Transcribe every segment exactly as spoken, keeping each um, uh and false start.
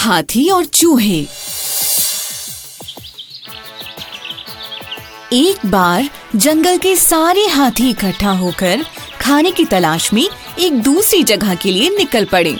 हाथी और चूहे। एक बार जंगल के सारे हाथी इकट्ठा होकर खाने की तलाश में एक दूसरी जगह के लिए निकल पड़े।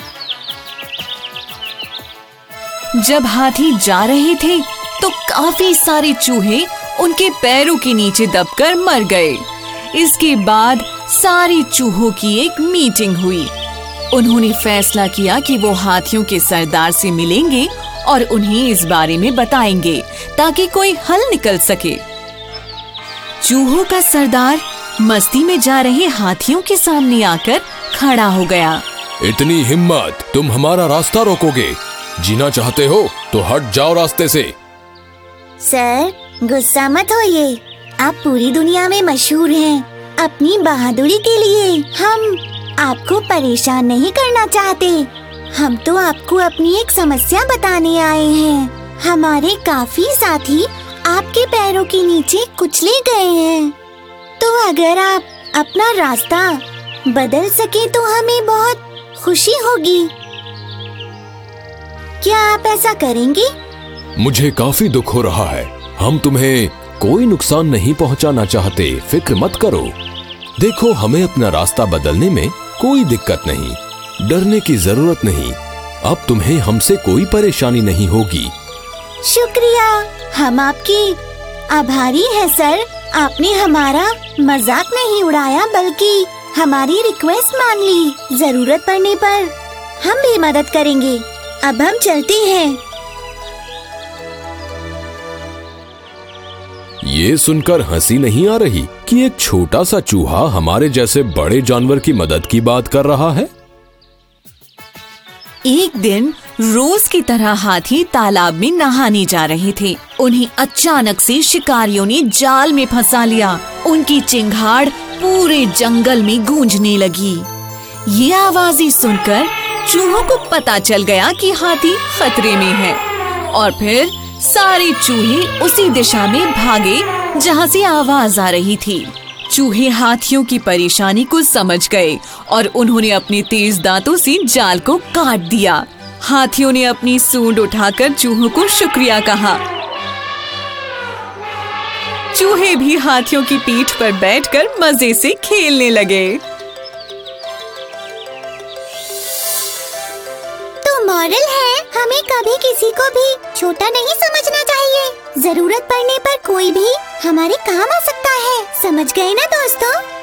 जब हाथी जा रहे थे तो काफी सारे चूहे उनके पैरों के नीचे दबकर मर गए। इसके बाद सारे चूहों की एक मीटिंग हुई। उन्होंने फैसला किया कि वो हाथियों के सरदार से मिलेंगे और उन्हें इस बारे में बताएंगे ताकि कोई हल निकल सके। चूहों का सरदार मस्ती में जा रहे हाथियों के सामने आकर खड़ा हो गया। इतनी हिम्मत, तुम हमारा रास्ता रोकोगे? जीना चाहते हो तो हट जाओ रास्ते से। सर, गुस्सा मत होइए, आप पूरी दुनिया में मशहूर हैं अपनी बहादुरी के लिए। हम आपको परेशान नहीं करना चाहते। हम तो आपको अपनी एक समस्या बताने आए हैं। हमारे काफी साथी आपके पैरों के नीचे कुचले गए हैं, तो अगर आप अपना रास्ता बदल सके तो हमें बहुत खुशी होगी। क्या आप ऐसा करेंगे? मुझे काफी दुख हो रहा है। हम तुम्हें कोई नुकसान नहीं पहुंचाना चाहते, फिक्र मत करो। देखो, हमें अपना रास्ता बदलने में कोई दिक्कत नहीं, डरने की जरूरत नहीं। अब तुम्हें हमसे कोई परेशानी नहीं होगी। शुक्रिया, हम आपकी आभारी हैं सर। आपने हमारा मजाक नहीं उड़ाया बल्कि हमारी रिक्वेस्ट मान ली। जरूरत पड़ने पर हम भी मदद करेंगे। अब हम चलते हैं। ये सुनकर हंसी नहीं आ रही कि एक छोटा सा चूहा हमारे जैसे बड़े जानवर की मदद की बात कर रहा है? एक दिन रोज की तरह हाथी तालाब में नहाने जा रहे थे। उन्हें अचानक से शिकारियों ने जाल में फंसा लिया। उनकी चिंगाड़ पूरे जंगल में गूंजने लगी। ये आवाजें सुनकर चूहों को पता चल गया कि हाथी खतरे में है और फिर सारे चूहे उसी दिशा में भागे जहाँ से आवाज आ रही थी। चूहे हाथियों की परेशानी को समझ गए और उन्होंने अपने तेज दांतों से जाल को काट दिया। हाथियों ने अपनी सूंड उठाकर चूहों को शुक्रिया कहा। चूहे भी हाथियों की पीठ पर बैठकर मजे से खेलने लगे। तो मॉरल है, हमें कभी किसी को भी छोटा नहीं समझना चाहिए। जरूरत पड़ने पर कोई भी हमारे काम आ सकता है। समझ गए ना दोस्तों?